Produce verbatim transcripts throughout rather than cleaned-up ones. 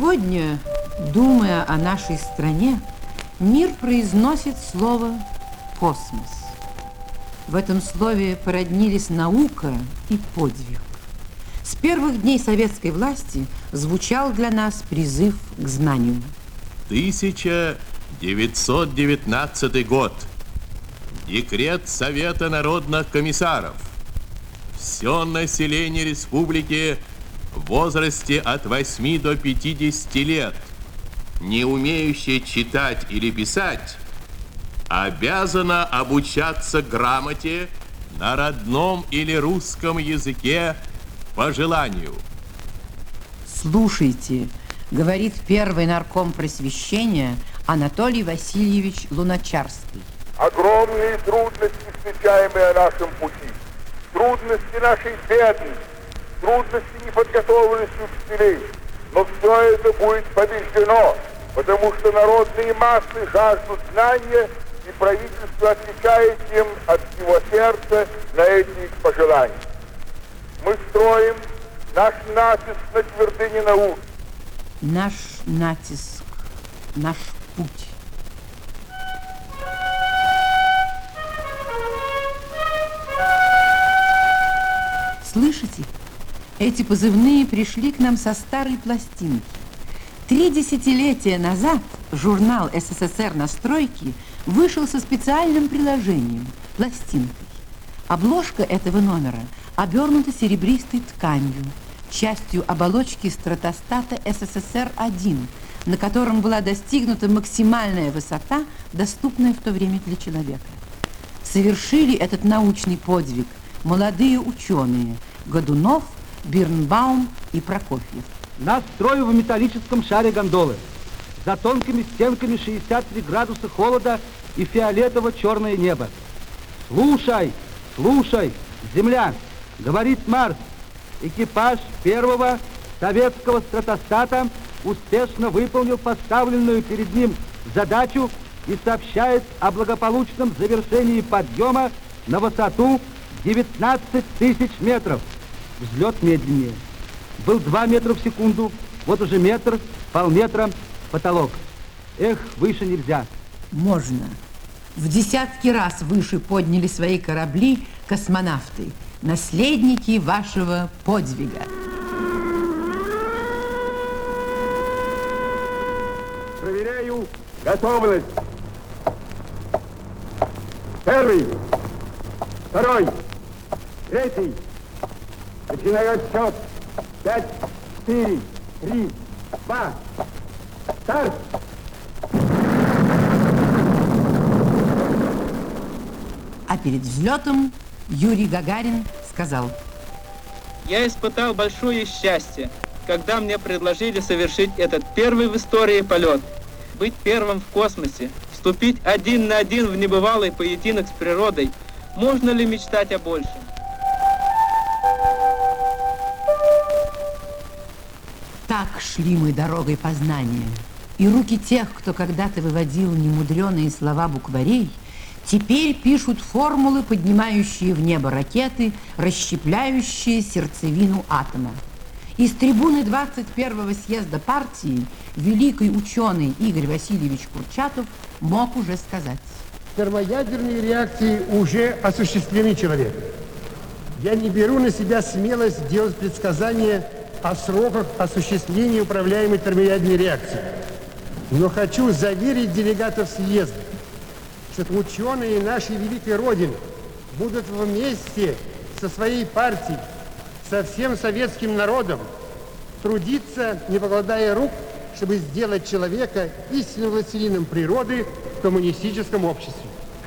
Сегодня, думая о нашей стране, мир произносит слово «космос». В этом слове породнились наука и подвиг. С первых дней советской власти звучал для нас призыв к знанию. тысяча девятьсот девятнадцатый год. Декрет Совета народных комиссаров. Все население республики в возрасте от восьми до пятидесяти лет, не умеющее читать или писать, обязано обучаться грамоте на родном или русском языке по желанию. Слушайте, говорит первый нарком просвещения Анатолий Васильевич Луначарский. Огромные трудности, встречаемые на нашем пути, трудности нашей бедности, трудности неподготовленности учителей, но все это будет побеждено, потому что народные массы жаждут знания, и правительство отвечает им от всего сердца на эти их пожелания. Мы строим наш натиск на твердыне наук. Наш натиск, наш путь. Слышите? Эти позывные пришли к нам со старой пластинки. Три десятилетия назад журнал СССР «Настройки» вышел со специальным приложением – пластинкой. Обложка этого номера обернута серебристой тканью, частью оболочки стратостата СССР один, на котором была достигнута максимальная высота, доступная в то время для человека. Совершили этот научный подвиг молодые ученые Годунов, Бирнбаум и Прокофьев. Нас строю в металлическом шаре гондолы. За тонкими стенками шестьдесят три градуса холода и фиолетово-черное небо. Слушай, слушай, Земля, говорит Марс. Экипаж первого советского стратостата успешно выполнил поставленную перед ним задачу и сообщает о благополучном завершении подъема на высоту девятнадцать тысяч метров. Взлет медленнее. Был два метра в секунду, вот уже метр, полметра, потолок. Эх, выше нельзя. Можно. В десятки раз выше подняли свои корабли космонавты, наследники вашего подвига. Проверяю готовность. Первый, второй, третий. Начинаю отсчет. Пять, четыре, три, два, старт! А перед взлетом Юрий Гагарин сказал: Я испытал большое счастье, когда мне предложили совершить этот первый в истории полет, быть первым в космосе, вступить один на один в небывалый поединок с природой. Можно ли мечтать о большем? Так шли мы дорогой познания, и руки тех, кто когда-то выводил немудреные слова букварей, теперь пишут формулы, поднимающие в небо ракеты, расщепляющие сердцевину атома. Из трибуны двадцать первого съезда партии великий ученый Игорь Васильевич Курчатов мог уже сказать: термоядерные реакции уже осуществлены человеком. Я не беру на себя смелость делать предсказания о сроках осуществления управляемой термоядерной реакции. Но хочу заверить делегатов съезда, что ученые нашей великой Родины будут вместе со своей партией, со всем советским народом трудиться, не покладая рук, чтобы сделать человека истинным властелином природы в коммунистическом обществе.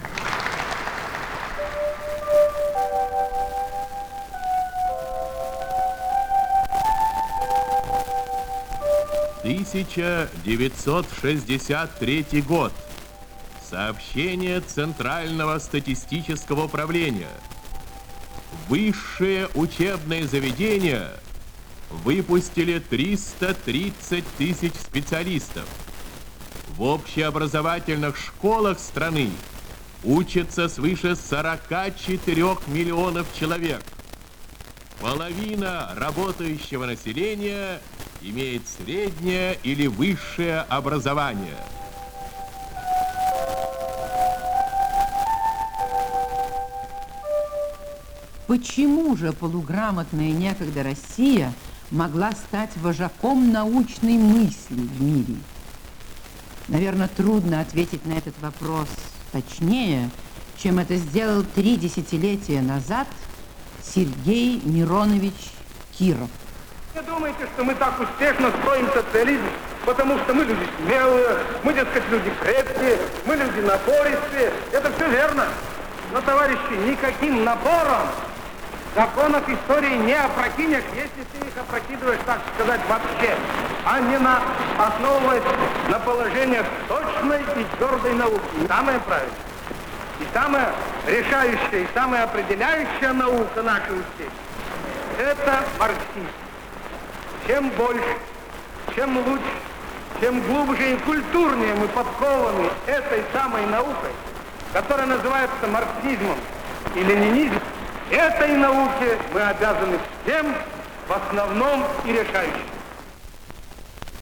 тысяча девятьсот шестьдесят третий год. Сообщение Центрального статистического управления. Высшие учебные заведения выпустили триста тридцать тысяч специалистов. В общеобразовательных школах страны учатся свыше сорока четырёх миллионов человек. Половина работающего населения имеет среднее или высшее образование. Почему же полуграмотная некогда Россия могла стать вожаком научной мысли в мире? Наверное, трудно ответить на этот вопрос точнее, чем это сделал три десятилетия назад Сергей Миронович Киров. Не думайте, что мы так успешно строим социализм, потому что мы люди смелые, мы, дескать, люди крепкие, мы люди напористые. Это все верно. Но, товарищи, никаким напором законов истории не опрокинешь, если ты их опрокидываешь, так сказать, вообще, а не на, основываясь на положениях точной и твердой науки. Самое правильное. И самая решающая, и самая определяющая наука нашей успехи – это марксизм. Чем больше, чем лучше, чем глубже и культурнее мы подкованы этой самой наукой, которая называется марксизмом и ленинизмом, этой науке мы обязаны всем в основном и решающим.